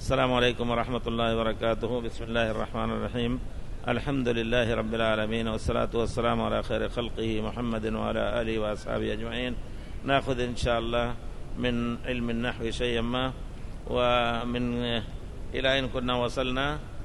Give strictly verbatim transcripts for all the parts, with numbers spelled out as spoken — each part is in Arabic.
السلام عليكم ورحمة الله وبركاته. بسم الله الرحمن الرحيم. الحمد لله رب العالمين، والصلاة والسلام على خير خلقه محمد وعلى آله وأصحابه أجمعين. نأخذ إن شاء الله من علم النحو شيئا ما، ومن إلى أين كنا وصلنا؟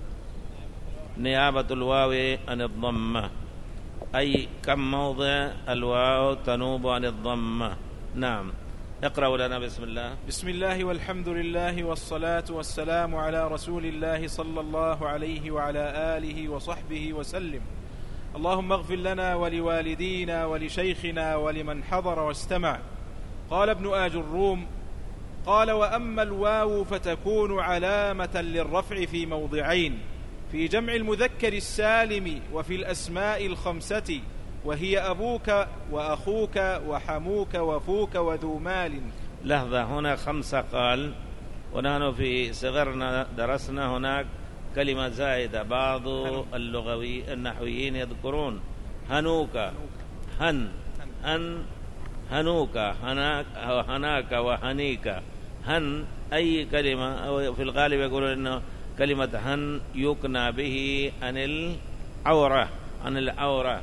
نيابة الواو عن الضمة، أي كم موضع الواو تنوب عن الضمة. نعم، اقرأوا لنا. بسم الله. بسم الله والحمد لله والصلاة والسلام على رسول الله صلى الله عليه وعلى آله وصحبه وسلم. اللهم اغفر لنا ولوالدينا ولشيخنا ولمن حضر واستمع. قال ابن آج الروم: قال وأما الواو فتكون علامة للرفع في موضعين: في جمع المذكر السالم وفي الأسماء الخمسة، وهي أبوك وأخوك وحموك وفوك وذو مال. لحظة، هنا خمسة قال، ونحن في صغرنا درسنا هناك كلمة زائدة. بعض اللغوي النحويين يذكرون هنوك، هن هن هنوك، هناك هناك وهنيك. هن أي كلمة، أو في الغالب يقولون إنه كلمة هن يكنى به عن العورة، عن العورة،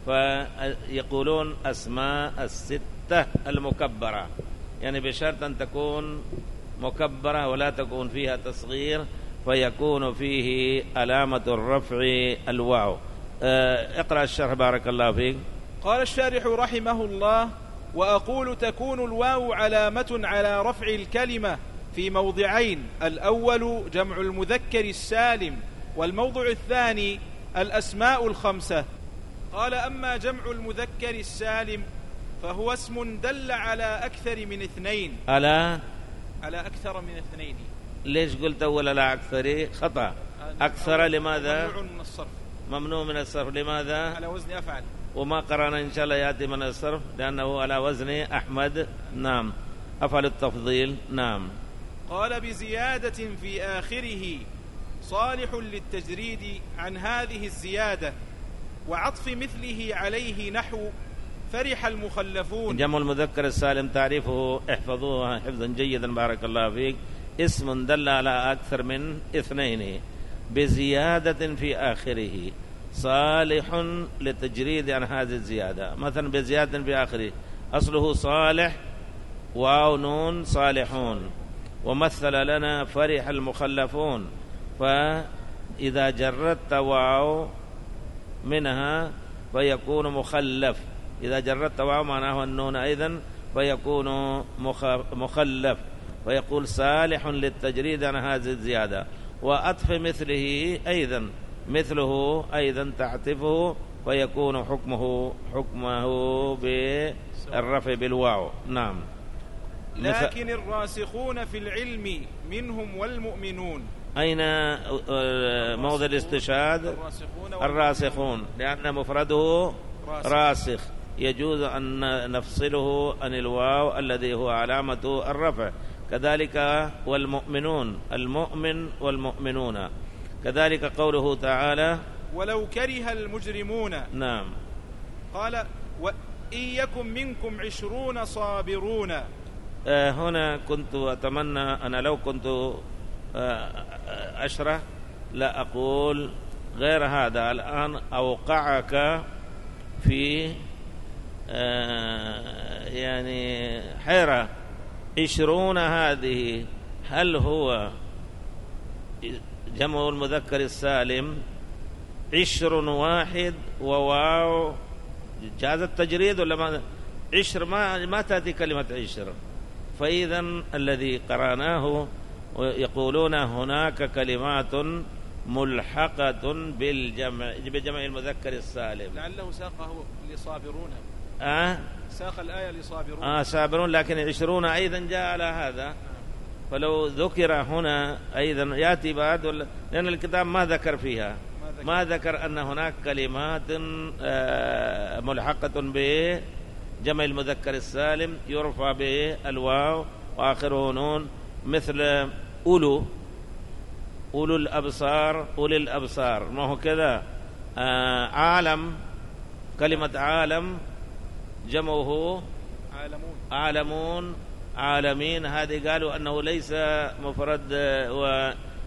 فيقولون أسماء الستة المكبرة، يعني بشرط أن تكون مكبرة ولا تكون فيها تصغير، فيكون فيه علامة الرفع الواو. اقرأ الشرح بارك الله فيك. قال الشارح رحمه الله: وأقول تكون الواو علامة على رفع الكلمة في موضعين: الأول جمع المذكر السالم، والموضع الثاني الأسماء الخمسة. قال: أما جمع المذكر السالم فهو اسم دل على أكثر من اثنين. على على أكثر من اثنين. ليش قلت أول على أكثر؟ خطأ. أكثر لماذا؟ ممنوع من الصرف. ممنوع من الصرف. لماذا؟ على وزن أفعل. وما قرأنا إن شاء الله يأتي من الصرف لأنه على وزن أحمد. نعم، أفعل التفضيل. نعم. قال: بزيادة في آخره صالح للتجريد عن هذه الزيادة، وعطف مثله عليه نحو فرح المخلفون. جمع المذكر السالم تعريفه، احفظوها حفظا جيدا بارك الله فيك: اسم دل على أكثر من اثنين بزيادة في آخره صالح للتجريد عن هذه الزيادة. مثلا بزيادة في آخره أصله صالح واو نون صالحون، ومثل لنا فرح المخلفون، فإذا جردت واو منها فيكون مخلف، إذا جردت واو معناه النون أيضا فيكون مخلف، فيقول صالح للتجريد عن هذه الزيادة. وأطف مثله أيضا، مثله أيضا تعطفه فيكون حكمه حكمه بالرفع بالواو. نعم. لكن الراسخون في العلم منهم والمؤمنون. أين موضع الاستشهاد؟ الراسخون, الراسخون، لأن مفرده راسخ. راسخ يجوز أن نفصله عن الواو الذي هو علامة الرفع. كذلك والمؤمنون، المؤمن والمؤمنون. كذلك قوله تعالى: ولو كره المجرمون. نعم. قال: وإن يكن منكم عشرون صابرون. آه هنا كنت أتمنى أنا لو كنت أشرح لا أقول غير هذا. الآن أوقعك في يعني حيرة. عشرون هذه هل هو جمع المذكر السالم عشر واحد وواو جاز التجريد ولا ما؟ عشر ما, ما تأتي كلمة عشر. فإذا الذي قرأناه يقولون هناك كلمات ملحقة بالجمع بجمع المذكر السالم. لعله ساقه لصابرون. آه؟ ساق الآية لصابرون. آه صابرون، لكن عشرون أيضا جاء على هذا. فلو ذكر هنا أيضا يأتي بعد، لأن الكتاب ما ذكر فيها، ما ذكر, ما ذكر أن هناك كلمات آه ملحقة بجمع المذكر السالم يرفع بالواو وآخره نون، مثل أولو، أولو الأبصار، أولي الأبصار، ما هو كذا. آه عالم، كلمة عالم جمعه عالمون، عالمون، عالمين. هذه قالوا أنه ليس مفرد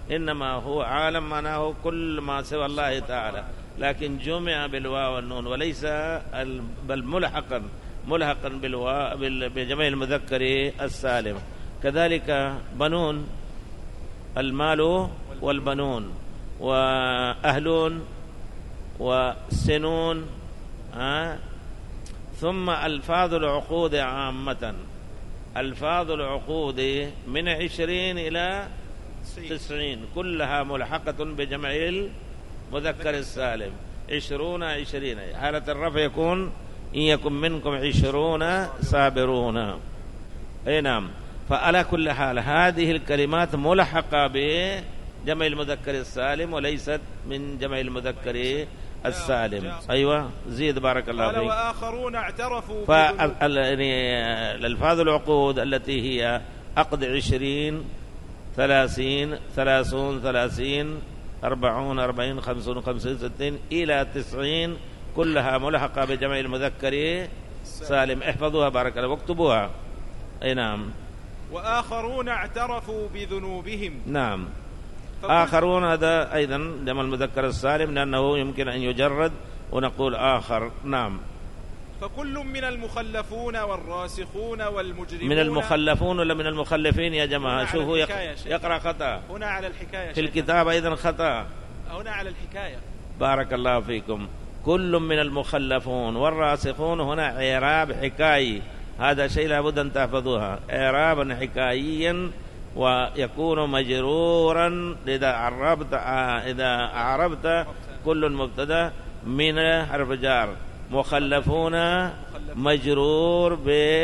إنما هو عالم معناه كل ما سوى الله تعالى، لكن جمع بالواو والنون وليس بل ملحقا ملحقا بالواو بجمع المذكر السالم. كذلك بنون، المال والبنون، وأهلون وسنون، ها. ثم ألفاظ العقود عامة، ألفاظ العقود من عشرين إلى تسعين كلها ملحقة بجمع المذكر السالم. عشرون عشرين، حالة الرفع يكون إن يكن منكم عشرون صابرون. أي نعم. فعلى كل حال هذه الكلمات ملحقة بجمع المذكر السالم وليست من جمع المذكر السالم. أيوة زيد بارك الله فيك. قال وآخرون اعترفوا فالألفاظ العقود التي هي عقد عشرين ثلاثين ثلاثون ثلاثين أربعون أربعين خمسون خمسين ستين إلى تسعين كلها ملحقة بجمع المذكر سالم. احفظوها بارك الله واكتبوها. أي نعم. وآخرون اعترفوا بذنوبهم. نعم. آخرون هذا أيضا جمع المذكر السالم لأنه يمكن أن يجرد ونقول آخر. نعم. فكل من المخلفون والراسخون والمجرمون. من المخلفون ولا من المخلفين يا جماعة؟ شوفوا يقرأ خطأ هنا على الحكاية في الكتاب أيضا خطأ هنا على الحكاية. بارك الله فيكم. كل من المخلفون والراسخون هنا إعراب حكايي، هذا شيء لابد أن تحفظوها، إعرابا حكاييا ويكون مجرورا إذا عربت إذا أعربت كل مبتدا من حرف جار. مخلفون مجرور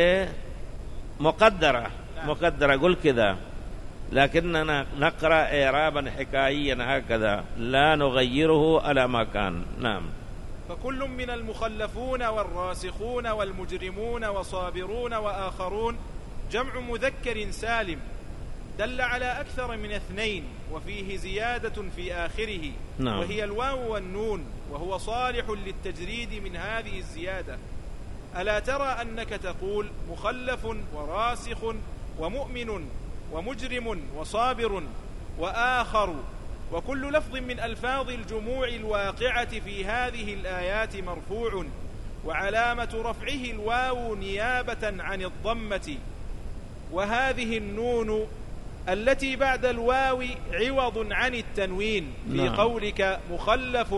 بمقدرة مقدرة قل كذا، لكننا نقرأ إعرابا حكاييا هكذا لا نغيره على ما كان. نعم. فكل من المخلفون والراسخون والمجرمون وصابرون وآخرون جمع مذكر سالم دل على أكثر من اثنين وفيه زيادة في آخره. نعم. وهي الواو والنون، وهو صالح للتجريد من هذه الزيادة. ألا ترى أنك تقول مخلف وراسخ ومؤمن ومجرم وصابر وآخر، وكل لفظ من ألفاظ الجموع الواقعة في هذه الآيات مرفوع، وعلامة رفعه الواو نيابة عن الضمة، وهذه النون التي بعد الواو عوض عن التنوين في نعم. قولك مخلف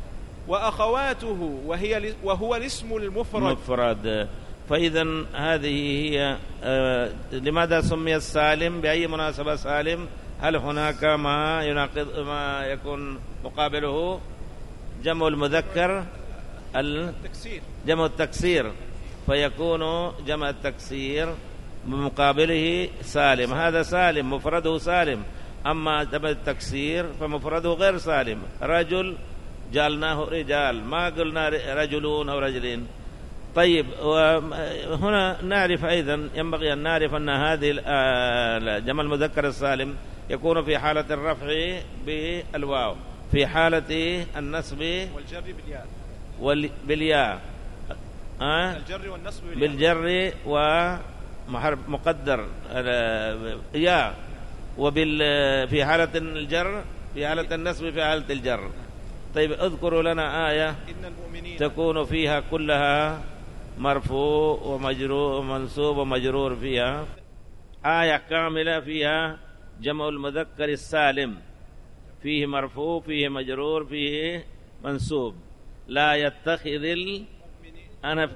وأخواته وهي وهو الاسم المفرد مفرد. فإذا هذه هي آه لماذا سمي السالم؟ بأي مناسبة سالم؟ هل هناك ما يناقض ما يكون مقابله؟ جمع المذكر التكسير، جمع التكسير، فيكون جمع التكسير بمقابله سالم. هذا سالم مفرده سالم. أما جمع التكسير فمفرده غير سالم. رجل جعلناه رجال، ما قلنا رجلون أو رجلين. طيب، وهنا نعرف أيضا ينبغي أن نعرف أن هذه جمع المذكر السالم يكون في حالة الرفع بالواو، في حالة النصب والجر بالياء بالياء أه؟ الجر والنصب بالجر ومقدر ياء، وبال في حالة الجر في حالة النصب في حالة الجر. طيب اذكروا لنا آية إن المؤمنين تكون فيها كلها مرفوع ومجرور ومنصوب ومجرور، فيها آية كاملة فيها جمع المذكر السالم، فيه مرفوع فيه مجرور فيه منصوب. لا يتخذ ال... أنا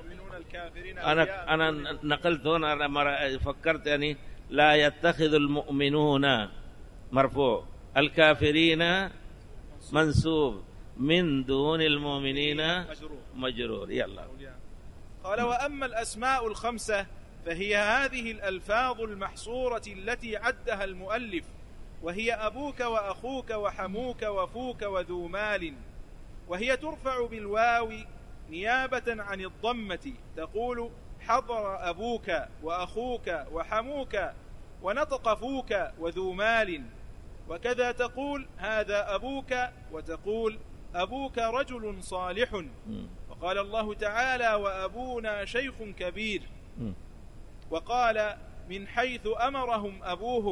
أنا أنا نقلت هنا لما فكرت يعني لا يتخذ المؤمنون مرفوع، الكافرين منصوب، من دون المؤمنين مجرور. يلا. قال وأما الأسماء الخمسة فهي هذه الألفاظ المحصورة التي عدها المؤلف، وهي أبوك وأخوك وحموك وفوك وذو مال، وهي ترفع بالواو نيابة عن الضمة، تقول حضر أبوك وأخوك وحموك ونطق فوك وذو مال، وكذا تقول هذا أبوك وتقول أبوك رجل صالح. وقال الله تعالى وأبونا شيخ كبير، وقال من حيث أمرهم أبوهم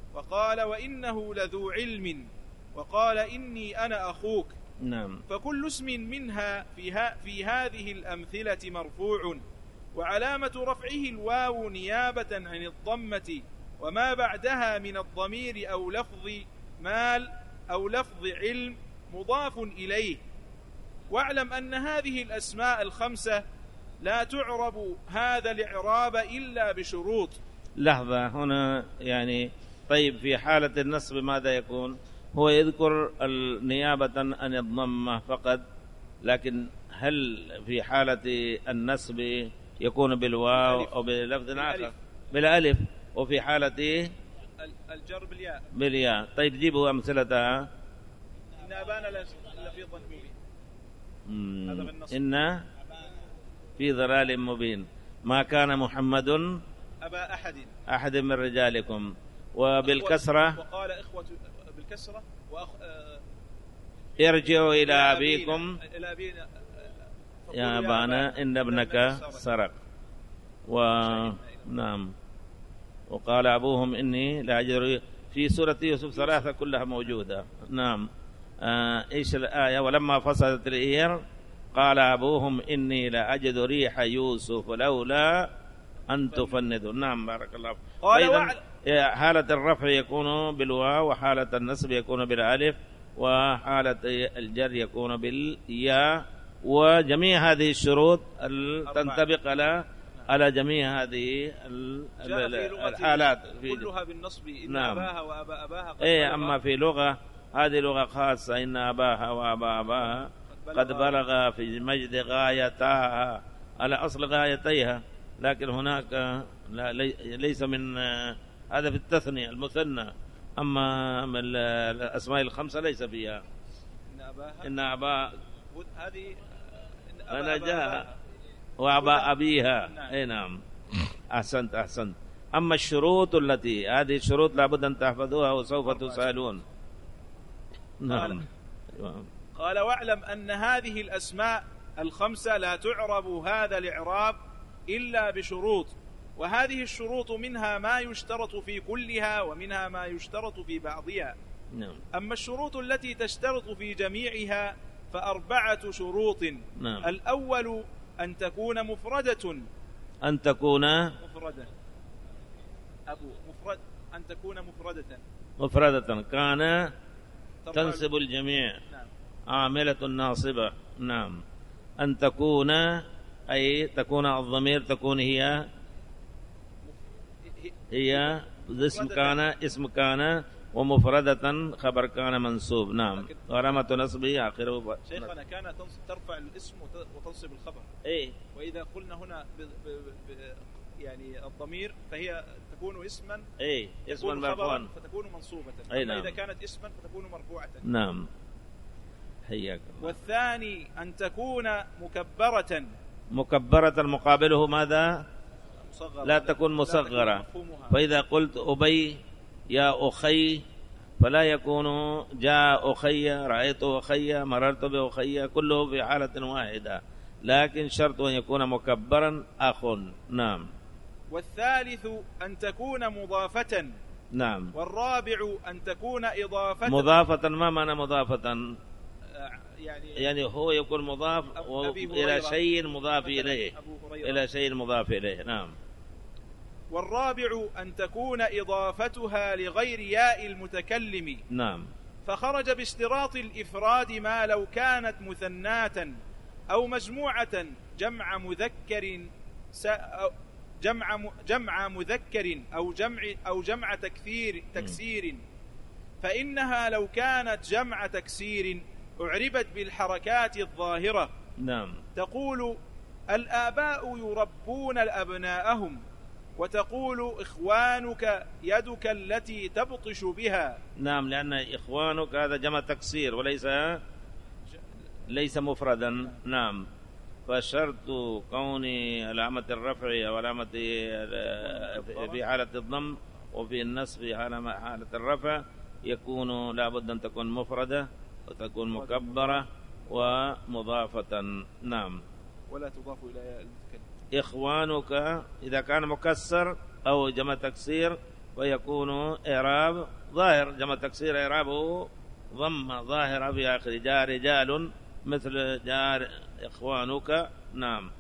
وقال وإنه لذو علم، وقال إني أنا أخوك. نعم. فكل اسم منها في, ها في هذه الأمثلة مرفوع، وعلامة رفعه الواو نيابة عن الضمة، وما بعدها من الضمير أو لفظ مال أو لفظ علم مضاف إليه. واعلم أن هذه الأسماء الخمسة لا تعرب هذا الإعراب إلا بشروط. لحظة هنا، يعني طيب في حالة النصب ماذا يكون؟ هو يذكر النيابة عن الضمة فقط، لكن هل في حالة النصب يكون بالواو أو بلفظ آخر؟ بالألف. وفي حالة الجر بالياء. بالياء. طيب جيبوا أمثلتها. إن أبانا لفي ضلال مبين. إن في ضلال مبين. ما كان محمد أبا أحد أحد من رجالكم. وبالكسرة وقال إخوة بالكسرة وأخ... ارجعوا إلى أبيكم إلى أبينا يا أبانا إن ابنك سرق. ونعم. وقال أبوهم إني لا أجد. في سورة يوسف ثلاثة كلها موجودة. نعم. آه إيش الآية؟ ولما فصلت العير قال أبوهم إني لا أجد ريح يوسف لولا أن تفندوا. نعم بارك الله. أيضا حالة الرفع يكون بالواو، وحالة النصب يكون بالألف، وحالة الجر يكون بالياء. وجميع هذه الشروط تنطبق على على جميع هذه الحالات كلها بالنصب. إن نعم. أباها وأبا أباها قد إيه. أما في لغة هذه لغة خاصة، إن أباها وأبا أباها قد بلغ في المجد غايتها على أصل غايتيها، لكن هناك لا ليس من هذا في التثنية المثنى. أما من الأسماء الخمسة ليس فيها إن أباها إن أبا هذه أنا جاء وأبا أبيها. أي نعم. أحسنت أحسنت. أما الشروط التي هذه الشروط لابد أن تحفظوها وسوف تسألون. نعم. قال واعلم أن هذه الأسماء الخمسة لا تعرب هذا الإعراب إلا بشروط، وهذه الشروط منها ما يشترط في كلها ومنها ما يشترط في بعضها. نعم. أما الشروط التي تشترط في جميعها فأربعة شروط. نعم. الأول أن تكون مفردة. أن تكون مفردة أبو مفرد أن تكون مفردة مفردة كان تنصب الجميع. نعم. عاملة ناصبة. نعم. أن تكون أي تكون الضمير تكون هي هي اسم كان اسم كان ومفردة خبر كان منصوب. نعم. ورمة نصبه آخره. شيخنا كان ترفع الاسم وتنصب الخبر. إيه. وإذا قلنا هنا ب ب ب يعني الضمير فهي تكون اسما. إيه. اسما مرفوعا فتكون منصوبة. أي نعم. إذا كانت اسما فتكون مرفوعة. نعم. حياك الله. والثاني أن تكون مكبرة. مكبرة مقابله ماذا؟ مصغرة. لا تكون مصغرة. فإذا قلت أبي يا أخي فلا يكون جاء أخي، رأيت أخي، مررت بأخي، كله في حالة واحدة، لكن شرط أن يكون مكبرا أخ. نعم. والثالث أن تكون مضافة. نعم. والرابع أن تكون إضافة. مضافة ما معنى مضافة؟ يعني, يعني هو يكون مضاف إلى شيء مضاف إليه إلى شيء مضاف إليه. نعم. والرابع أن تكون إضافتها لغير ياء المتكلم. نعم. فخرج باشتراط الإفراد ما لو كانت مثناة أو مجموعة جمع مذكر جمع جمع مذكر أو جمع أو جمع تكثير تكسير، فإنها لو كانت جمع تكسير أعربت بالحركات الظاهرة. نعم. تقول الآباء يربون أبناءهم، وتقول إخوانك يدك التي تبطش بها. نعم. لأن إخوانك هذا جمع تكسير وليس ليس مفردا. نعم. فشرط كون علامة الرفع أو علامة في حالة الضم وفي النصب في حالة الرفع يكون لابد أن تكون مفردة وتكون مكبرة ومضافة. نعم. ولا تضاف إلى المتكلم. إخوانك إذا كان مكسر أو جمع تكسير ويكون إعراب ظاهر، جمع تكسير إعرابه ضم ظاهرة في آخر، جاء رجال مثل جاء إخوانك. نعم.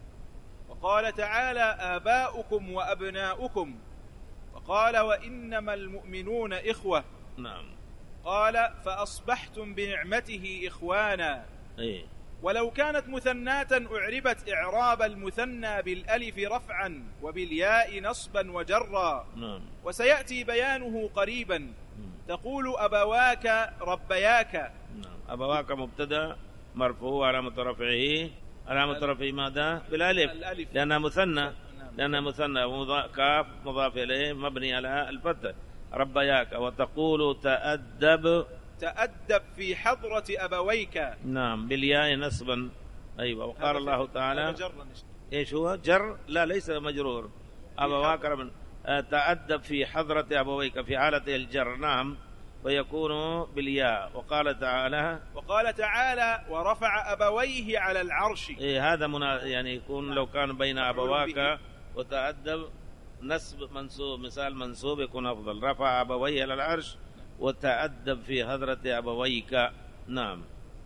وقال تعالى آباؤكم وأبناؤكم، وقال وإنما المؤمنون إخوة. نعم. قال فأصبحتم بنعمته إخوانا. إيه. ولو كانت مثناة أعربت إعراب المثنى بالألف رفعا وبالياء نصبا وجرا. نعم. وسيأتي بيانه قريبا. تقول أبواك ربياك. نعم. أبواك مبتدأ مرفوع علامة رفعه، علامة رفعه ماذا؟ بالألف، لأنها مثنى، لأنها مثنى ومضا... كاف مضاف إليه مبني على الفتح. ربياك. وتقول تأدب، تأدب في حضرة أبويك. نعم، بالياء نصبا. أيوة. وقال الله تعالى إيش هو؟ جر؟ لا، ليس مجرور. أبواك رب... تأدب في حضرة أبويك في حالة الجر. نعم. ويكون بالياء. وقال تعالى وقال تعالى ورفع أبويه على العرش. إيه هذا منا... يعني يكون لو كان بين أبواك وتأدب نسب منسوب، مثال منسوب يكون أفضل. رفع أبويه على العرش وتأدب في حضرة أبويك. نعم.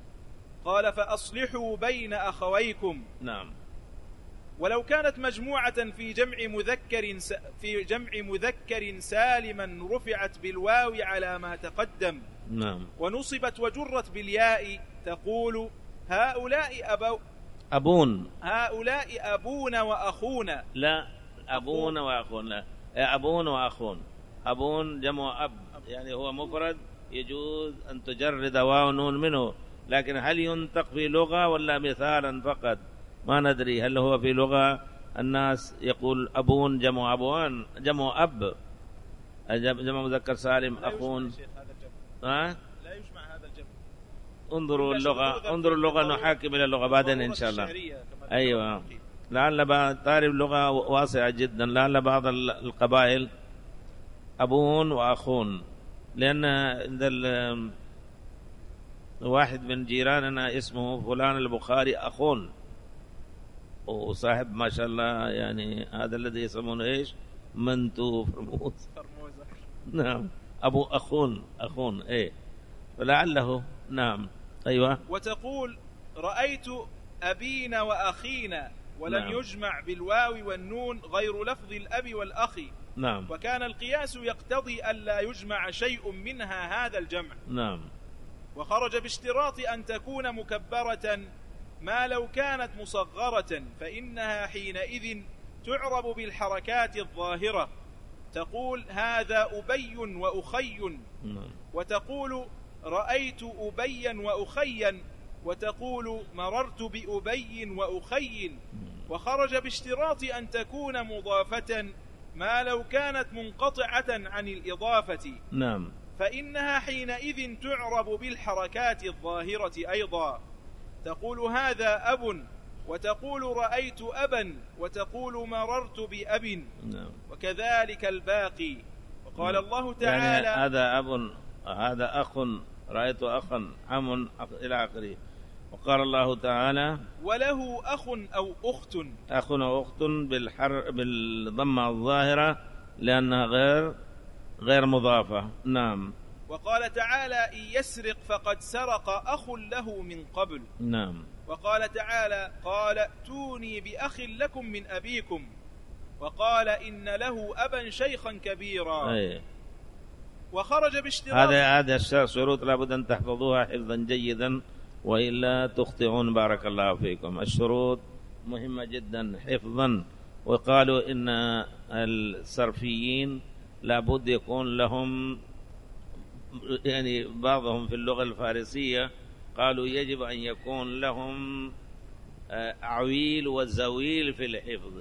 قال فأصلحوا بين أخويكم. نعم. ولو كانت مجموعة في جمع مذكر س... في جمع مذكر سالما رفعت بالواو على ما تقدم. نعم. ونصبت وجرت بالياء تقول هؤلاء أبو أبون، هؤلاء أبون وأخون. لا، أبون وأخون، لا، أبون وأخون. أبون جمع أب، يعني هو مفرد يجوز أن تجرد واو نون منه، لكن هل ينطق في لغة ولا مثالا فقط؟ ما ندري. هل هو في لغة الناس يقول أبون جمع أبوان، جمع أب، جمع مذكر سالم أخون. ها؟ لا يجمع هذا الجمع. انظروا اللغة، انظروا اللغة، نحاكم إلى اللغة بعدين إن شاء الله. أيوة. لعل بعض طالب اللغة واسعة جدا، لعل بعض القبائل أبون وأخون، لأن عند واحد من جيراننا اسمه فلان البخاري أخون، وصاحب ما شاء الله يعني هذا الذي يسمونه إيش؟ منتو فرموز. نعم. أبو أخون، أخون إيه، فلعله. نعم. أيوة. وتقول رأيت أبينا وأخينا، ولم نعم. يجمع بالواو والنون غير لفظ الأب والأخ. نعم. وكان القياس يقتضي ألا يجمع شيء منها هذا الجمع. نعم. وخرج باشتراط أن تكون مكبرة، ما لو كانت مصغرة فإنها حينئذ تعرب بالحركات الظاهرة. تقول هذا أبي وأخي. نعم. وتقول رأيت أبيا وأخيا، وتقول مررت بأبي وأخي. وخرج باشتراط أن تكون مضافة، ما لو كانت منقطعة عن الإضافة. نعم. فإنها حينئذ تعرب بالحركات الظاهرة أيضا. تقول هذا أب، وتقول رأيت أبا، وتقول مررت بأب. نعم. وكذلك الباقي. وقال نعم. الله تعالى يعني هذا أب، هذا أخ، رأيت أخا، عم، إلى آخره. وقال الله تعالى وله أخ أو أخت. أخ أو أخت بالحر بالضمة الظاهرة لأنها غير غير مضافة. نعم. وقال تعالى إن يسرق فقد سرق أخ له من قبل. نعم. وقال تعالى قال ائتوني بأخ لكم من أبيكم. وقال إن له أبا شيخا كبيرا. أي. وخرج باشتراط هذا هذا الشروط لابد أن تحفظوها حفظا جيدا، وإلا تخطئون. بارك الله فيكم. الشروط مهمة جدا حفظا. وقالوا إن الصرفيين لابد يكون لهم، يعني بعضهم في اللغة الفارسية قالوا يجب أن يكون لهم عويل وزويل في الحفظ.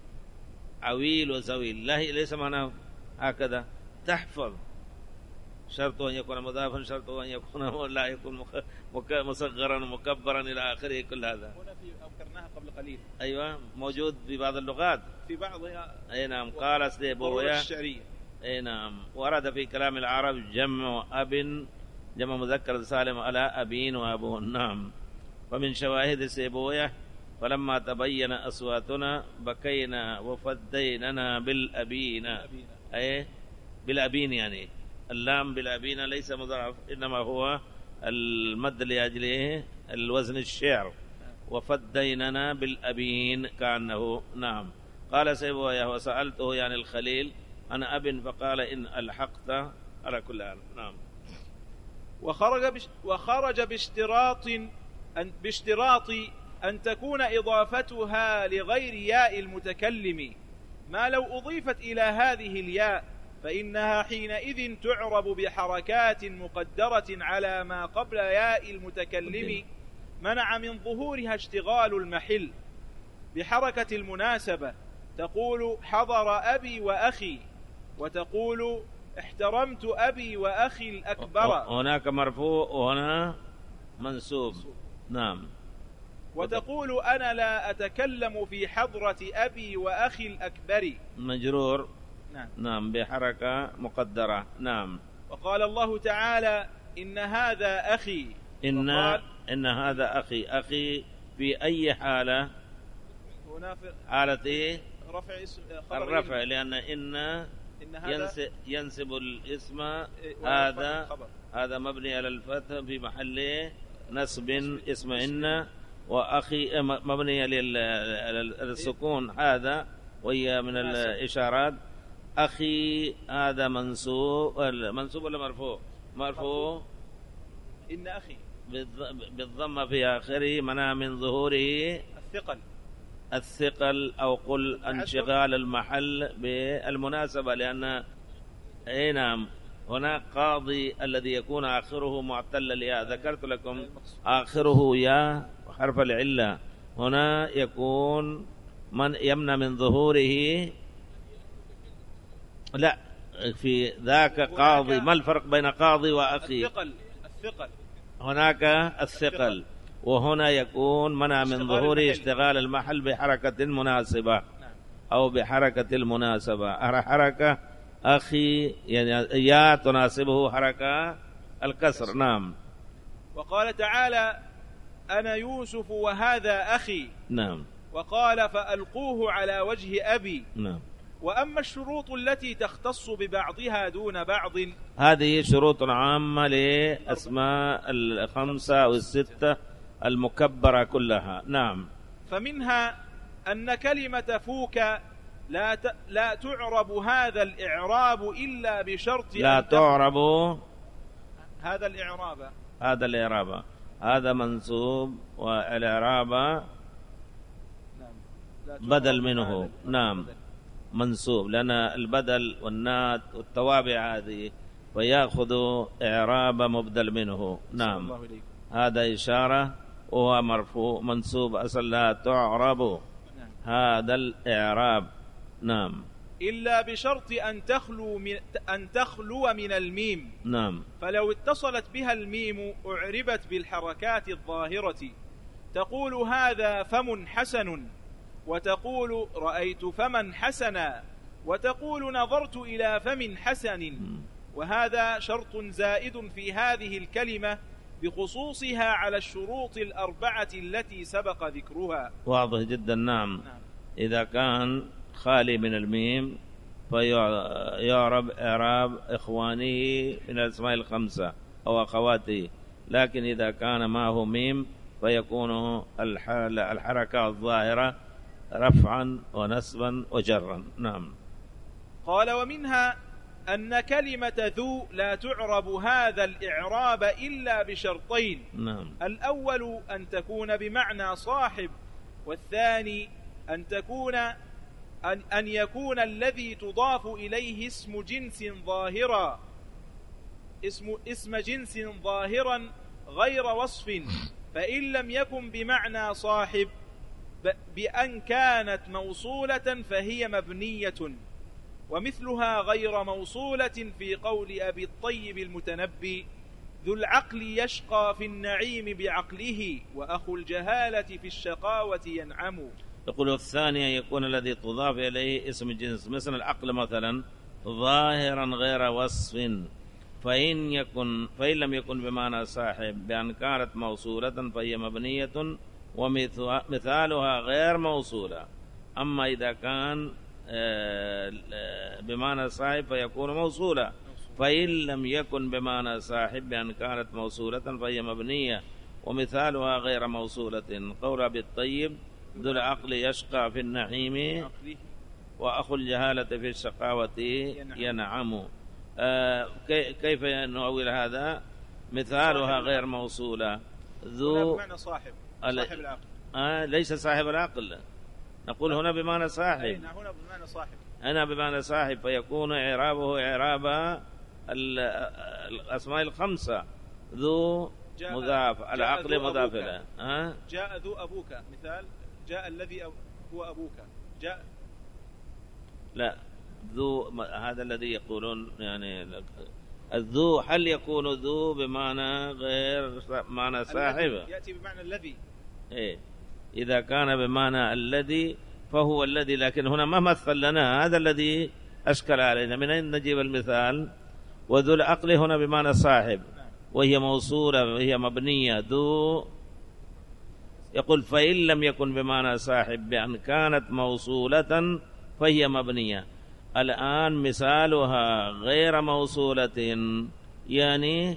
عويل وزويل، لا ليس معناه هكذا تحفظ، شرط أن يكون مضافا، شرط أن يكون لا يكون مصغرا ومكبرا إلى آخره. كل هذا هنا في أذكرناها قبل قليل. أيوة، موجود في بعض اللغات، في بعضها. أي نعم. قال سيبويه الشعرية. أي نعم. ورد في كلام العرب جمع أب، جمع مذكر سالم على أبين وأبون. نعم. ومن شواهد سيبويه فلما تبين أصواتنا بكينا وفديننا بالأبين، أي بالأبين، يعني اللام بالأبين ليس مضاف، إنما هو المد لأجله الوزن الشعر، وفديننا بالأبين كأنه. نعم. قال سيبويه وسألته يعني الخليل عن أب فقال إن ألحقت على كل حال. نعم. وخرج بش وخرج باشتراط أن باشتراط أن تكون إضافتها لغير ياء المتكلم، ما لو أضيفت إلى هذه الياء فإنها حينئذ تعرب بحركات مقدرة على ما قبل ياء المتكلم، منع من ظهورها اشتغال المحل بحركة المناسبة، تقول حضر أبي وأخي، وتقول احترمت أبي وأخي الأكبر. هناك مرفوع وهنا منسوب. نعم. وتقول أنا لا أتكلم في حضرة أبي وأخي الأكبر، مجرور. نعم. نعم بحركة مقدرة. نعم. وقال الله تعالى إن هذا أخي، إن إن هذا أخي. أخي في أي حالة؟ هنا في حالة إيه؟ رفع اسم الرفع، لأن إن, إن ينسب, ينسب الاسم. هذا هذا مبني على الفتح في محل نسب اسم إن، وأخي مبني للسكون هذا، وهي من الإشارات. أخي هذا منسوب. منسوب ولا مرفوع؟ مرفوع. إن أخي بالضمة في آخره، منع من ظهوره الثقل الثقل أو قل انشغال المحل بالمناسبة، لأن أي نعم هنا قاضي الذي يكون آخره معتل الياء، ذكرت لكم آخره يا حرف العلة، هنا يكون من يمنع من ظهوره. لا، في ذاك قاضي. ما الفرق بين قاضي وأخي؟ الثقل الثقل هناك الثقل، وهنا يكون منع من ظهوره اشتغال المحل بحركة مناسبة أو بحركة المناسبة. حركة أخي يعني يا تناسبه حركة الكسر. نعم. وقال تعالى أنا يوسف وهذا أخي. نعم. وقال فألقوه على وجه أبي. نعم. وأما الشروط التي تختص ببعضها دون بعض، هذه شروط عامة لأسماء الخمسة أو الستة المكبرة كلها. نعم. فمنها أن كلمة فوك لا ت... لا تعرب هذا الإعراب إلا بشرط لا تعرب هذا الإعراب هذا الإعراب هذا منسوب، والإعراب بدل منه. نعم منسوب، لأن البدل والنات والتوابع هذه ويأخذ إعراب مبدل منه. نعم. هذا إشارة وهو مرفوع منسوب أصل لا تعرب هذا الإعراب. نعم. إلا بشرط أن تخلو من أن تخلو من الميم. نعم. فلو اتصلت بها الميم أعربت بالحركات الظاهرة، تقول هذا فم حسن، وتقول رأيت فما حسنا، وتقول نظرت إلى فم حسن. وهذا شرط زائد في هذه الكلمة بخصوصها على الشروط الأربعة التي سبق ذكرها. واضح جدا. نعم. نعم. إذا كان خالي من الميم فيعرب إعراب إخوانه من الأسماء الخمسة أو أخواته، لكن إذا كان معه ميم فيكون الحركة الظاهرة رفعا ونسبا وجرا. نعم. قال ومنها أن كلمة ذو لا تعرب هذا الإعراب إلا بشرطين. نعم. الأول أن تكون بمعنى صاحب، والثاني أن تكون أن, أن يكون الذي تضاف إليه اسم جنس ظاهرا اسم, اسم جنس ظاهرا غير وصف، فإن لم يكن بمعنى صاحب بأن كانت موصولة فهي مبنية، ومثلها غير موصولة في قول أبي الطيب المتنبي ذو العقل يشقى في النعيم بعقله، وأخو الجهالة في الشقاوة ينعم. يقول الثانية يكون الذي تضاف إليه اسم جنس، مثل العقل مثلا ظاهرا غير وصف، فإن يكن فإن لم يكن بمعنى صاحب بأن كانت موصولة فهي مبنية، ومثالها غير موصولة. أما إذا كان بمعنى صاحب فيكون موصولا، فإن لم يكن بمعنى صاحب بأن كانت موصولة فهي مبنية، ومثالها غير موصولة قول أبي الطيب ذو العقل يشقى في النعيم وأخو الجهالة في الشقاوة ينعم. آه كيف نؤول هذا؟ مثالها غير موصولة ذو بمعنى صاحب صاحب العقل. آه ليس صاحب العقل، نقول هنا بمعنى صاحب، هنا بمعنى صاحب، هنا بمعنى صاحب، فيكون إعرابه إعراب الأسماء الخمسة. ذو مضاف، العقل مضاف له. ها جاء ذو أبوك، مثال جاء الذي هو أبوك جاء. لا ذو هذا الذي يقولون يعني الذو، هل يكون ذو بمعنى غير معنى صاحب؟ يأتي بمعنى الذي. إيه إذا كان بمعنى الذي فهو الذي، لكن هنا ما مثل لنا، هذا الذي أشكل علينا. من أين نجيب المثال؟ وذو العقل هنا بمعنى صاحب وهي موصولة وهي مبنية ذو، يقول فإن لم يكن بمعنى صاحب بأن كانت موصولة فهي مبنية. الآن مثالها غير موصولة يعني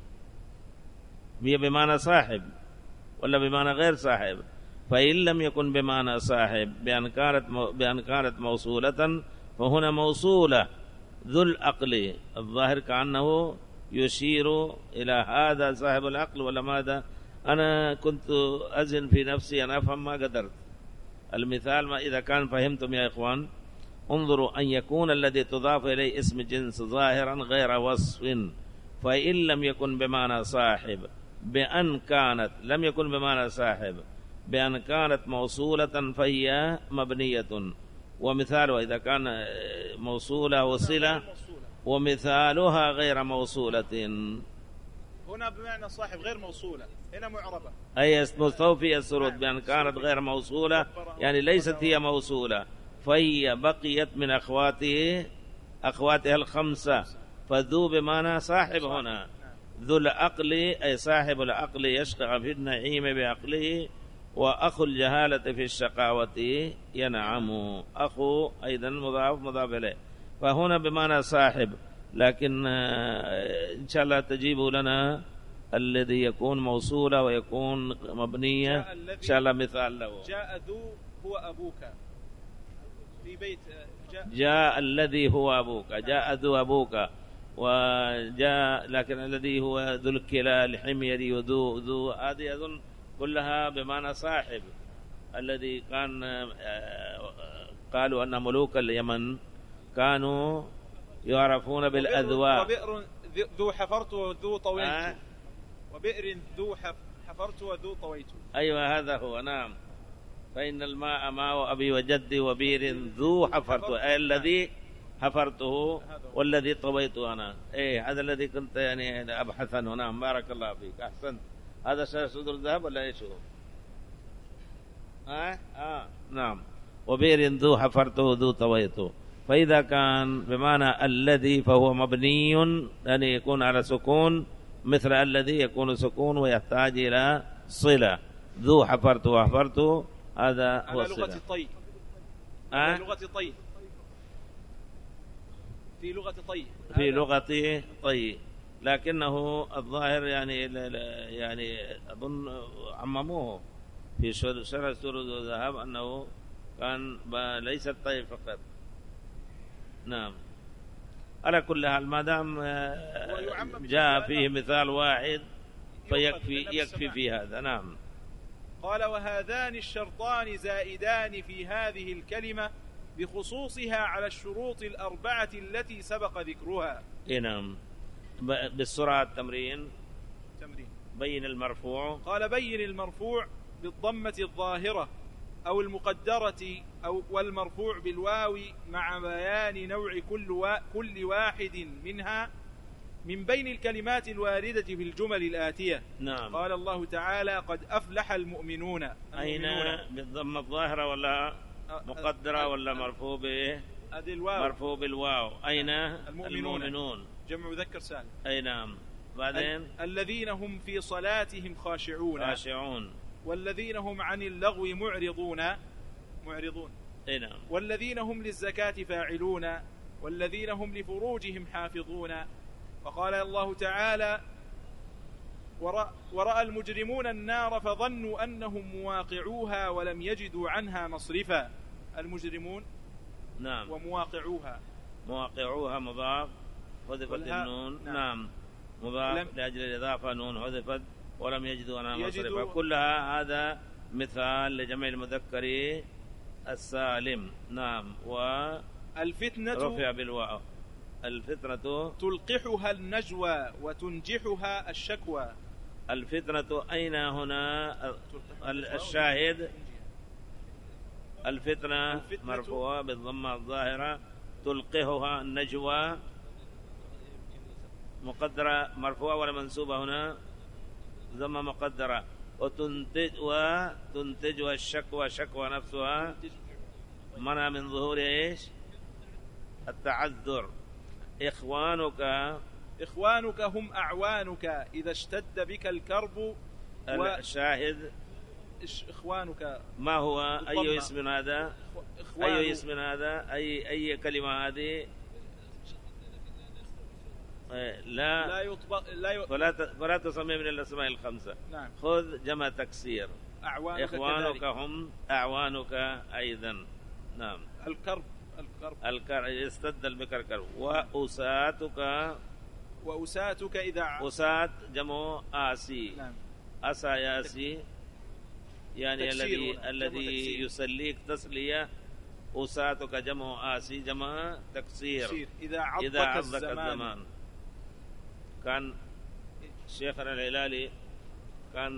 هي بمعنى صاحب ولا بمعنى غير صاحب؟ فإن لم يكن بمعنى صاحب بأن كانت بأن كانت موصولة فهنا موصولة ذو العقل. الظاهر كأنه يشير إلى هذا صاحب العقل ولا ماذا؟ أنا كنت أزن في نفسي أن أفهم ما قدرت. المثال ما إذا كان فهمتم يا إخوان، انظروا أن يكون الذي تضاف إليه اسم جنس ظاهرا غير وصف، فإن لم يكن بمعنى صاحب بأن كانت، لم يكن بمعنى صاحب بأن كانت موصولة فهي مبنية. ومثالها إذا كان موصولة وصلة، ومثالها غير موصولة. هنا بمعنى صاحب غير موصولة، هنا معربة، أي مستوفي الشروط بأن كانت غير موصولة يعني ليست هي موصولة، فهي بقيت من أخواته أخواتها الخمسة. فذو بمعنى صاحب هنا، ذو العقل أي صاحب العقل يشقى في النعيم بعقله، وأخو الجهالة في الشقاوة ينعم. أخو أيضا مضاف مضاف إليه، فهنا بمعنى صاحب. لكن إن شاء الله تجيبوا لنا الذي يكون موصولة ويكون مبنية إن شاء الله مثال له. جاء ذو هو أبوك في بيت جاء, جاء الذي هو أبوك، جاء ذو أبوك، وجاء لكن الذي هو ذو الكلى الحميري وذو ذو هذه أظن كلها بمعنى صاحب. الذي كان قالوا أن ملوك اليمن كانوا يعرفون بالأذواء. وبئر ذو حفرت وذو طويت. آه. وبئر ذو حفرت وذو طويت. أيوة هذا هو. نعم. فإن الماء ماء أبي وجدي وبئر ذو حفرت، أي الذي حفرته والذي طويته أنا. إيه هذا الذي كنت يعني أبحث عنه. نعم بارك الله فيك، أحسنت. هذا صدر الذهب ولا إيش هو؟ آه؟ آه نعم. وبئر ذو حفرته ذو طويته. فإذا كان بمعنى الذي فهو مبني يعني يكون على سكون، مثل الذي يكون سكون ويحتاج إلى صلة. ذو حفرت وحفرت هذا هو الصلة. على لغة طي. أه؟ على لغة طي. في لغة طي. في لغة طي، لكنه الظاهر يعني يعني أظن عمموه في شرح سورة الذهب أنه كان ليس الطي فقط. نعم. على كل حال ما دام جاء فيه مثال واحد فيكفي يكفي في هذا. نعم. قال وهذان الشرطان زائدان في هذه الكلمة بخصوصها على الشروط الأربعة التي سبق ذكرها. نعم. بالسرعة التمرين. تمرين. بين المرفوع. قال بين المرفوع بالضمة الظاهرة أو المقدرة أو والمرفوع بالواو مع بيان نوع كل, وا كل واحد منها من بين الكلمات الواردة في الجمل الآتية. نعم. قال الله تعالى قد أفلح المؤمنون. أين بالضمة الظاهرة ولا مقدرة ولا مرفوع به؟ مرفوع بالواو. أين المؤمنون, المؤمنون. جمع مذكر سالم. أي نعم. بعدين الذين هم في صلاتهم خاشعون خاشعون والذين هم عن اللغو معرضون معرضون. أي نعم. والذين هم للزكاة فاعلون والذين هم لفروجهم حافظون. وقال الله تعالى: ورأى المجرمون النار فظنوا أنهم مواقعوها ولم يجدوا عنها مصرفا. المجرمون نعم ومواقعوها، مواقعوها مضاف حذفت النون. نعم, نعم. مضاف لأجل الإضافة نون حذفت ولم يجدوا عنها مصرفا. كلها هذا مثال لجمع المذكر السالم. نعم. والفتنة رفع بالواو. الفتنة تلقحها النجوى وتنجحها الشكوى. الفتنة أين هنا الشاهد؟ الفتنة مرفوعة بالضمة الظاهرة، تلقحها النجوى مقدرة مرفوعة ولا منصوبة هنا؟ ضمة مقدرة. وتنتج وتنتجها الشكوى، شكوى نفسها منع من ظهور ايش؟ التعذر. إخوانك إخوانك هم أعوانك إذا اشتد بك الكرب. الشاهد إخوانك ما هو؟ أي اسم هذا؟ أي اسم هذا؟ أي أي كلمة هذه؟ لا لا يطبق لا ي... فلا ت... فلا تسمي من الأسماء الخمسة. نعم. خذ جمع تكسير. أعوانك إخوانك كذلك. هم أعوانك أيضا. نعم. الكرب الكرب الكرب يستدل بك الكرب. وأساتك وأساتك إذا أسات جمع آسي. نعم. أسى ياسي يعني الذي الذي يسليك تسلية. أساتك جمع آسي جمع تكسير. تكسير. إذا عضك, إذا عضك الزمان. الزمان. كان شيخنا الهلالي كان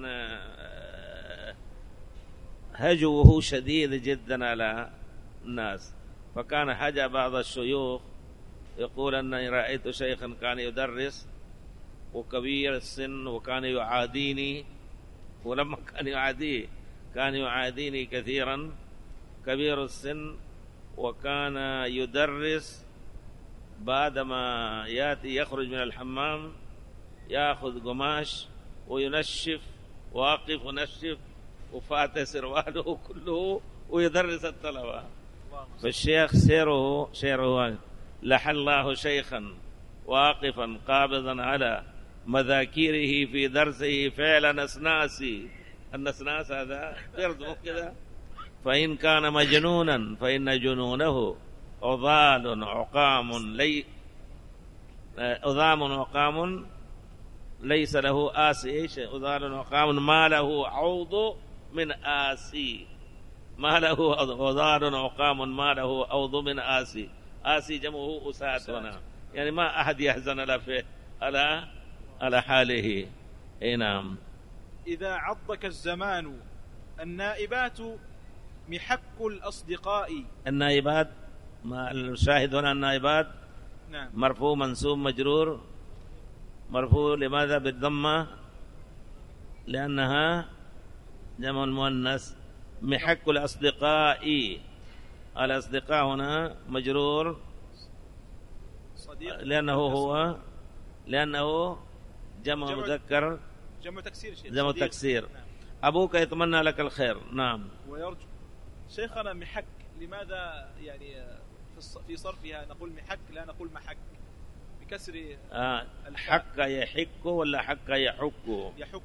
هجوه شديد جدا على الناس، فكان هجا بعض الشيوخ يقول أنني رأيت شيخا كان يدرس وكبير السن وكان يعاديني، ولما كان يعاديه كان يعاديني كثيرا، كبير السن وكان يدرس بعدما ياتي يخرج من الحمام ياخذ قماش وينشف، واقف ونشف وفاتح سرواله كله ويدرس الطلبة. فالشيخ سيره سيره لحى الله شيخا واقفا قابضا على مذاكيره في درسه فعل نسناسي. النسناس هذا قرض كذا. فإن كان مجنونا فإن جنونه عضال عقام لي عظام عقام ليس له آسي. ايش عضال عقام؟ ما له عوض من آسي. ما له عضال عقام ما له عوض من آسي. آسي جمعه أسات هنا، يعني ما أحد يحزن له في على على حاله. اي نعم. إذا عضك الزمان. النائبات محك الأصدقاء. النائبات ما الشاهد هنا؟ النائبات نعم. مرفوع منصوب مجرور. مرفوع لماذا بالضمة؟ لأنها جمع المؤنث. محك الأصدقاء. الأصدقاء هنا مجرور صديق لأنه هو لأنه جمع مذكر جمع تكسير. جمع تكسير. نعم. أبوك يتمنى لك الخير. نعم. ويرجو. شيخنا محك لماذا يعني في صرفها نقول محك لا نقول محك بكسر آه. حك يحك ولا حك يحك؟ يحك.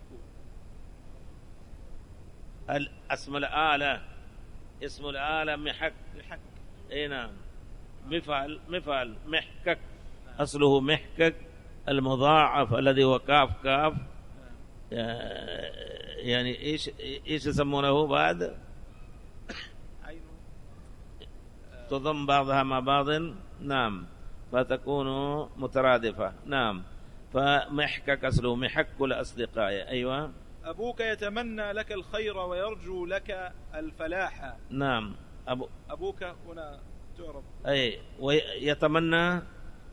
اسم الآلة اسم الآلة محك. محك. اي نعم. مفعل مفعل محكك. نعم. أصله محكك المضاعف الذي هو كاف كاف. نعم. يعني ايش ايش يسمونه بعد؟ عين تضم بعضها مع بعض. نعم. فتكون مترادفة. نعم. فمحكك أصله محك الأصدقاء. أيوة. أبوك يتمنى لك الخير ويرجو لك الفلاح. نعم. أبو أبوك هنا تعرف أي ويتمنى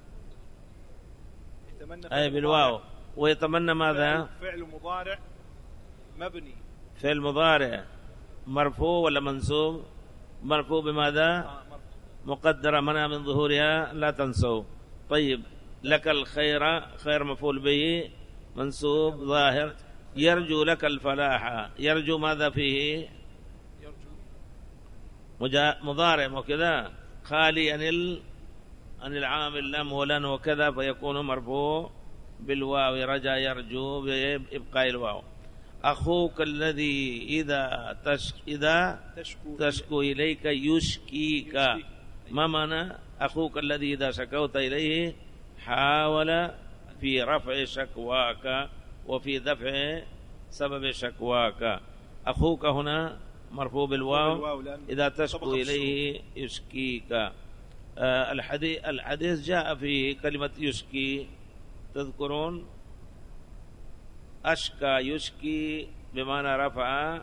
يتمنى أي بالواو. ويتمنى ماذا؟ فعل مضارع مبني. فعل مضارع مرفوع ولا منصوب؟ مرفوع بماذا؟ آه مقدرة منع من ظهورها لا تنسوا. طيب لك الخير، خير مفعول به منصوب ظاهر. يرجو لك الفلاح. يرجو ماذا فيه؟ يرجو مضارع وكذا خالي عن ال عن العامل لم ولن وكذا فيكون مرفوع بالواو، رجا يرجو بإبقاء الواو. أخوك الذي إذا تشك إذا تشكو, تشكو إليك يشكيك. ما معنى أخوك الذي إذا شكوت إليه حاول في رفع شكواك وفي دفع سبب شكواك. أخوك هنا مرفوع بالواو إذا تشكو إليه يشكيك. آه الحديث الحديث جاء في كلمة يشكي، تذكرون؟ أشكى يشكي بمعنى رفع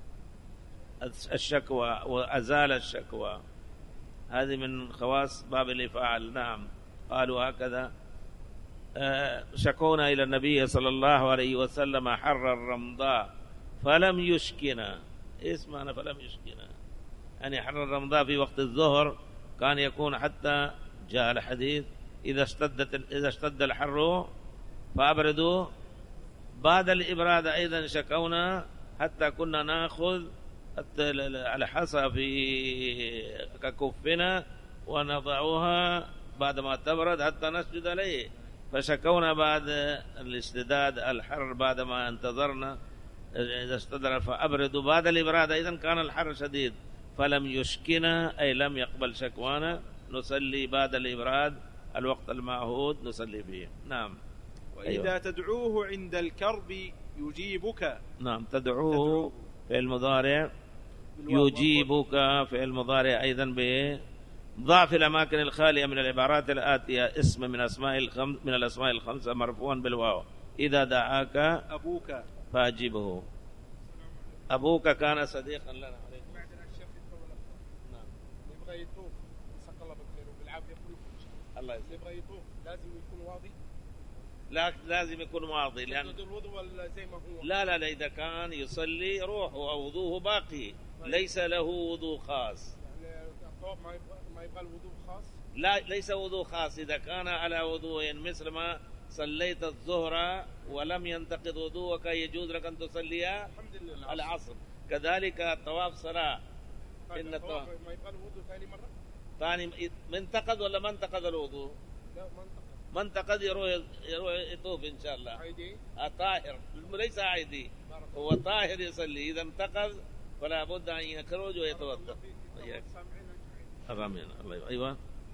الشكوى وأزال الشكوى، هذه من خواص باب الإفعال. نعم، قالوا هكذا. آه شكونا إلى النبي صلى الله عليه وسلم حر الرمضاء فلم يشكنا. إيش معنى فلم يشكنا؟ يعني حر الرمضاء في وقت الظهر كان يكون، حتى جاء الحديث إذا اشتدت إذا اشتد الحر فأبردوا. بعد الإبراد أيضا شكونا حتى كنا نأخذ الحصى في ككفنا ونضعها بعدما تبرد حتى نسجد عليه. فشكونا بعد الاشتداد الحر بعدما انتظرنا إذا اشتد فأبردوا بعد الإبراد. أيضا كان الحر شديد فلم يشكنا أي لم يقبل شكوانا، نصلي بعد الإبراد الوقت المعهود نصلي فيه. نعم. وإذا أيوة. تدعوه عند الكرب يجيبك. نعم، تدعوه في المضارع، يجيبك في المضارع أيضا بضعف الأماكن الخالية من العبارات الآتية اسم من أسماء الخمس من الأسماء الخمسة مرفوعا بالواو. إذا دعاك أبوك فأجيبه. أبوك كان صديقا لنا. يبغى يطوف سق الله بالخير وبالعافيه كل الله يسلمك. يبغى يطوف لازم يكون واضي؟ لا، لازم يكون واضي. لأن الوضوء ولا زي ما هو؟ لا لا لا إذا كان يصلي روحه أو وضوءه باقي، ليس له وضوء خاص. يعني الطواف ما يبغى ما يبغى الوضوء خاص؟ لا، ليس وضوء خاص. إذا كان على وضوء مثل ما صليت الظهر ولم ينتقض وضوءك يجوز لك أن تصلي العصر. كذلك الطواف صلاة. إن الطواف ما يبغى الوضوء ثاني مرة؟ ثاني منتقد ولا ما انتقد الوضوء؟ لا ما انتقد. ما انتقد يروح يروح يطوف إن شاء الله. عيدي؟ طاهر، ليس عيدي، هو طاهر يصلي. إذا انتقد فلا بد أن يخرج ويتوضأ. آمين. الله. أيوة.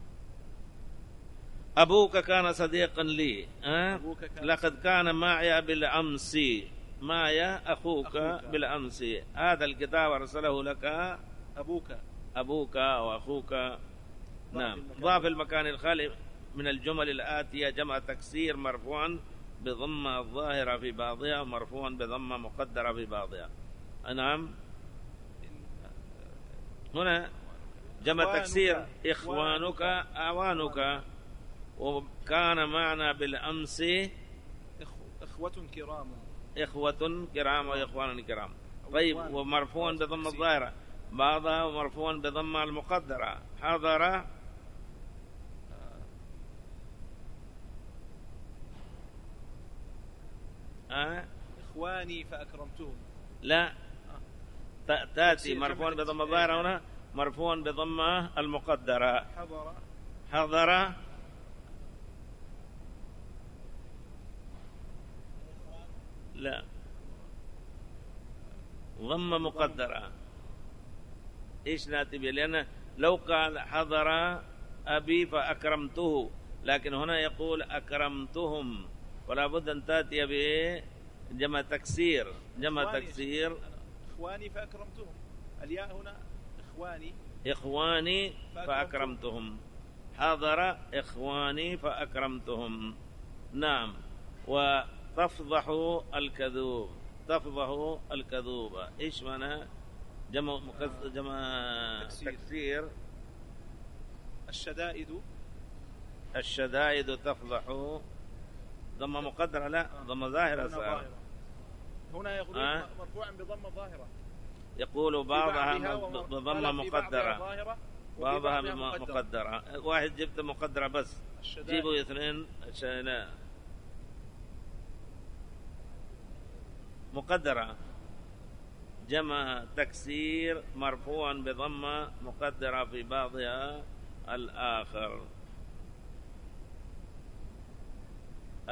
أبوك كان صديقا لي. أه؟ كان لقد كان معي بالأمس. معي أخوك, أخوك بالأمس. هذا الكتاب أرسله لك أبوك أبوك وأخوك. نعم. ضاف المكان الخالي من الجمل الآتية جمع تكسير مرفوعا بضمة الظاهرة في بعضها مرفوعا بضمة مقدرة في بعضها. نعم. هنا جمع تكسير إخوانك أعوانك، وكان معنا بالأمس إخوة كرام. إخوة كرام وإخوان كرام. طيب، ومرفوعا بضمة الظاهرة بعضها مرفوعا بضمة المقدرة. حضر أه؟ إخواني فأكرمتهم. لا، تأتي مرفوعا بضمة الظاهرة هنا مرفوعا بضمة المقدرة. حضر حضر لا، ضمة مقدرة. إيش ناتي به؟ لأن لو قال حضر أبي فأكرمته، لكن هنا يقول أكرمتهم، ولا بد أن تأتي به جمع تكسير. جمع تكسير إخواني فأكرمتهم. الياء هنا إخواني إخواني فأكرمتهم. حضر إخواني فأكرمتهم. نعم. وتفضح الكذوب. تفضح الكذوب. إيش معنى جمع مكس... جمع تكسير. تكسير الشدائد. الشدائد تفضح ضمة مقدرة. لا، ضمة ظاهرة صار. هنا يقول آه؟ مرفوعا بضمة ظاهرة. يقول بعضها بضمة مقدرة بعضها مقدرة. واحد جبت مقدرة بس، جيبوا اثنين لا مقدرة. جمع تكسير مرفوعا بضمة مقدرة في بعضها الآخر.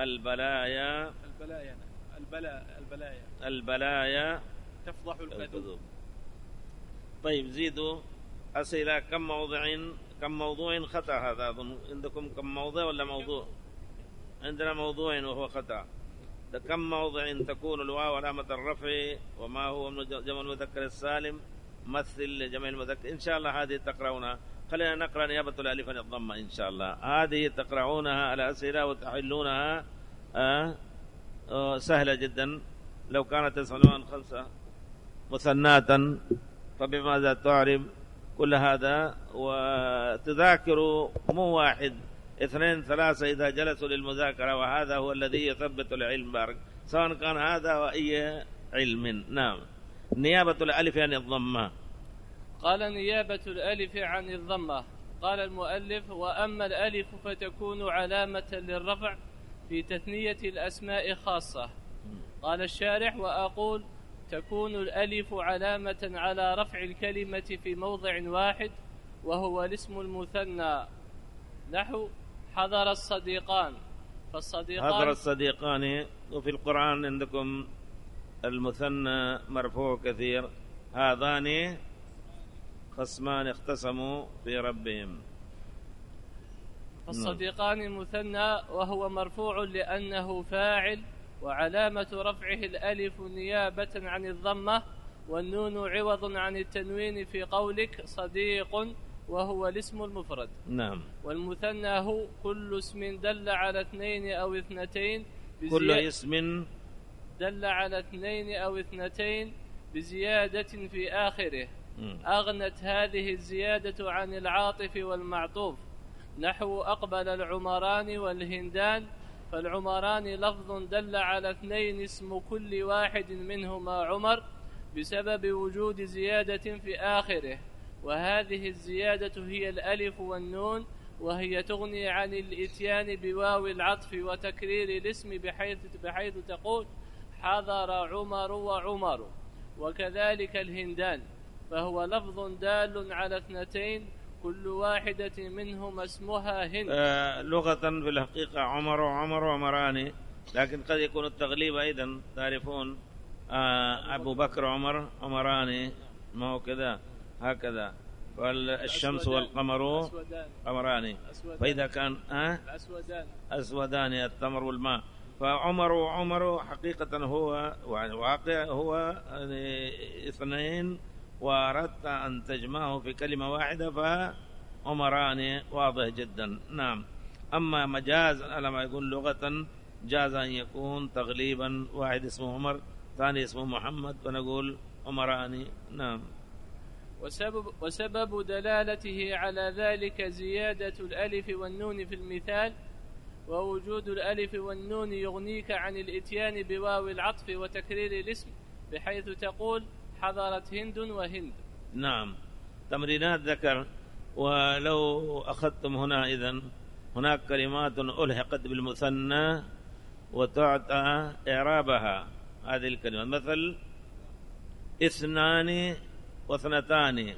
البلايا البلايا البلاء البلايا البلايا تفضح الكذوب. طيب زيدوا أسئلة. كم موضع كم موضوع خطأ هذا؟ أظن عندكم كم موضع ولا موضوع؟ عندنا موضوع وهو خطأ. كم موضع تكون الواو علامة الرفع؟ وما هو جمع المذكر السالم؟ مثل جمع المذكر. إن شاء الله هذه تقرؤونها. خلينا نقرأ نيابة الألف عن الضمة إن شاء الله. هذه تقرؤونها على أسئلة وتحلونها. آه آه سهلة جدا. لو كانت تسألون خمسة مثناة فبماذا تعرب؟ كل هذا وتذاكروا مو واحد اثنين ثلاثة إذا جلسوا للمذاكرة، وهذا هو الذي يثبت العلم بارك، سواء كان هذا وأي علم. نعم. نيابة الألف عن الضمة. قال نيابة الألف عن الضمة. قال المؤلف: وأما الألف فتكون علامة للرفع في تثنية الأسماء خاصة. قال الشارح: وأقول تكون الألف علامة على رفع الكلمة في موضع واحد وهو الاسم المثنى، نحو حضر الصديقان. فالصديقان حضر الصديقان. وفي القرآن عندكم المثنى مرفوع كثير. هذان خصمان اختصموا في ربهم. فالصديقان مثنى وهو مرفوع لأنه فاعل، وعلامة رفعه الألف نيابة عن الضمة، والنون عوض عن التنوين في قولك صديق وهو الاسم المفرد. نعم. والمثنى هو كل اسم دل على اثنين أو اثنتين كل اسم دل على اثنين أو اثنتين بزيادة في آخره. م. أغنت هذه الزيادة عن العاطف والمعطوف، نحو أقبل العمران والهندان. فالعمران لفظ دل على اثنين اسم كل واحد منهما عمر بسبب وجود زيادة في آخره، وهذه الزيادة هي الألف والنون، وهي تغني عن الإتيان بواو العطف وتكرير الاسم بحيث, بحيث تقول حضر عمر وعمر. وكذلك الهندان، فهو لفظ دال على اثنتين كل واحدة منهما اسمها هند. آه لغة في الحقيقة عمر وعمر وعمران، لكن قد يكون التغليب أيضا. تعرفون آه أبو بكر عمر عمران، ما هو كذا هكذا. والشمس والقمر قمران. فإذا كان آه أسودان أسودان التمر والماء. فعمر وعمر حقيقة هو واقع هو اثنين، وأردت أن تجمعه في كلمة واحدة فعمران واضح جدا. نعم. أما مجاز على ما يقول لغة جاز أن يكون تغليبا، واحد اسمه عمر ثاني اسمه محمد ونقول عمران. نعم. وسبب, وسبب دلالته على ذلك زيادة الألف والنون في المثال، ووجود الألف والنون يغنيك عن الإتيان بواو العطف وتكرير الاسم بحيث تقول حضرت هند وهند. نعم. تمرينات ذكر. ولو أخذتم هنا إذن هناك كلمات ألحقت بالمثنى وتعطى إعرابها هذه الكلمات، مثل اثنان واثنتان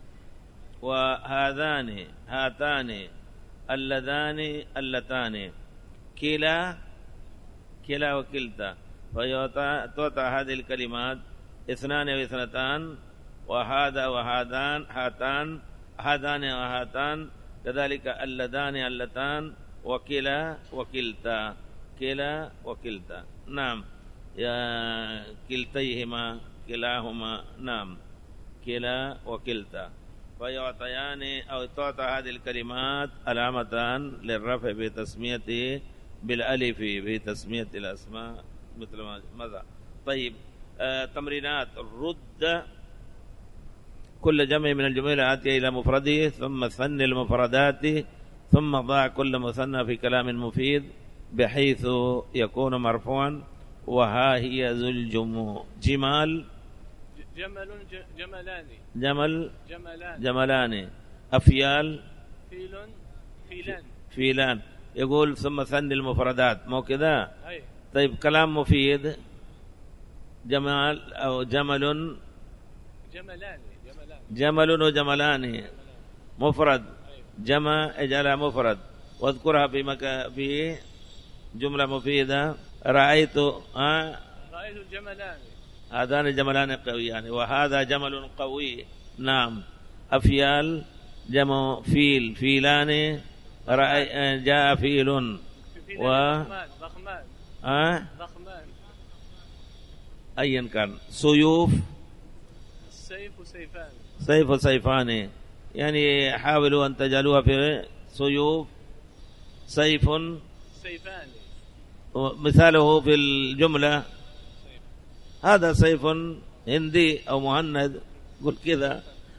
وهذان هاتان اللذان اللتان كلا كلا وكلتا. فتعطى هذه الكلمات اثنان واثنتان وهذا وهذان هاتان هذان وهاتان، كذلك اللذان اللتان وكلا وكلتا كلا وكلتا. نعم. يا كلتيهما كلاهما. نعم. كلا وكلتا. فيعطيان أو تعطى هذه الكلمات علامتان للرفع بتسميته بالألف بتسمية الأسماء مثل ماذا. طيب. آه تمرينات. رد كل جمع من الجمل الآتية إلى مفرده، ثم ثن المفردات، ثم ضع كل مثنى في كلام مفيد بحيث يكون مرفوعا. وها هي ذو الجموع. جمال جمل جملان جمل جملان جملان. أفيال فيل فيلان فيلان. يقول ثم ثن المفردات، مو كذا؟ أي. طيب كلام مفيد جمال أو جمل جملان جمل وجملان مفرد. جمع اجعلها مفرد واذكرها في مكان في جملة مفيدة. رأيت آه رأيت الجملان. هذان الجملان قويان، وهذا جمل قوي. نعم. أفيال جمع فيل، فيلان. رأي جاء فيل و ضخمان ضخمان آه ضخمان. أيا كان. سيوف، السيف وسيفان. سيف وسيفان، يعني حاولوا أن تجعلوها في سيوف سيف سيفان. مثاله في الجملة هذا سيف هندي أو مهند، قل كذا.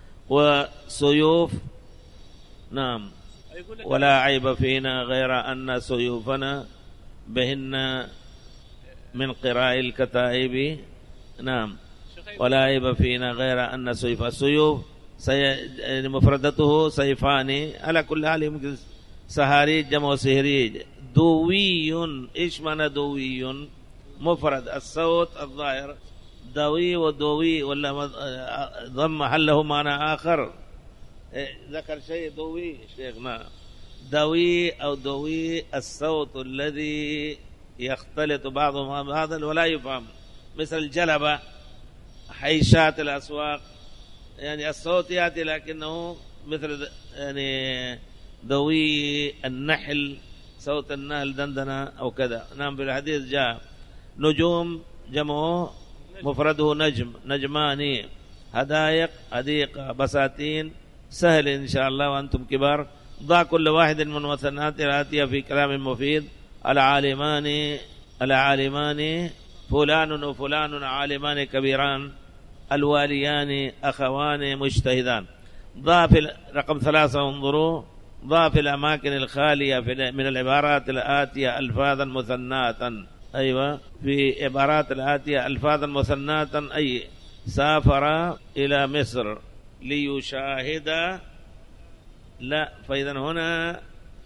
وسيوف نعم. ولا عيب فينا غير أن سيوفنا بهن من قراء الكتائب. نعم. ولا عيب فينا غير أن سيوف، السيوف سي... مفردته سيفان. على كل حال يمكن سهاريج جمع سهريج. دوي، إيش معنى دوي؟ مفرد، الصوت الظاهر. دوي ودوي ولا ضم محله معنى آخر. ذكر شيء دوي شيخنا. دوي أو دوي الصوت الذي يختلط بعضه مع بعض ولا يفهم، مثل الجلبة، حيشات الأسواق، يعني الصوت يأتي لكنه مثل يعني دوي النحل، صوت النحل دندنة أو كذا. نعم. بالحديث جاء نجوم جمعه مفرده نجم، نجماني. هدايق، هديقة. بساتين. سهل إن شاء الله وأنتم كبار. ضع كل واحد من مثنات الآتية في كلام مفيد. العالمان، العالمان فلان وفلان عالمان كبيران. الواليان أخوان مجتهدان. ضع في رقم ثلاثة، انظروا، ضع في الأماكن الخالية من العبارات الآتية ألفاظا مثناتا. أيوة، في عبارات الآتية ألفاظا مثناتا، أي سافر إلى مصر ليشاهد. لا، فإذا هنا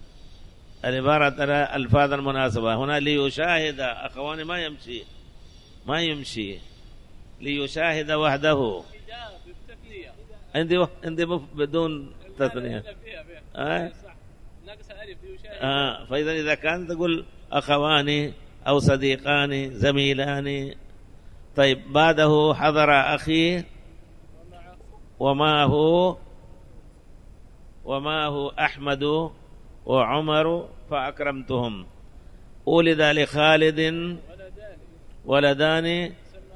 العبارة ألفاظا مناسبة. هنا ليشاهد أخوان ما يمشي، ما يمشي. ليشاهد وحده. عندي عندي بدون تثنية. آه. آه. فإذا إذا كان تقول أخوان أو صديقان زميلان. طيب، بعده حضر أخي ومعه ومعه أحمد وعمر فأكرمتهم. ولد لخالد ولدان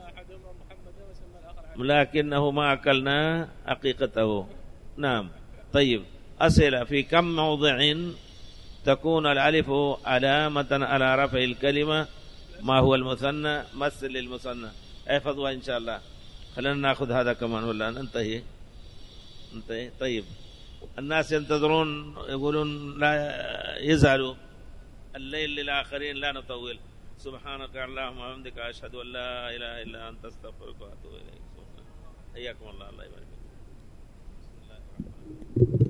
لكنه ما أكلنا حقيقته. نعم. طيب، أسئلة. في كم موضع تكون الألف علامة على رفع الكلمة؟ ما هو المثنى؟ مثل للمثنى. احفظوا إن شاء الله. خلينا نأخذ هذا كمان ولا ننتهي؟ ننتهي. طيب، الناس ينتظرون، يقولون لا يزعلوا. الليل للآخرين لا نطول. سبحانك اللهم وبحمدك، أشهد أن لا إله إلا أنت، أستغفرك وأتوب إليك. حياكم الله. الله يبارك فيكم.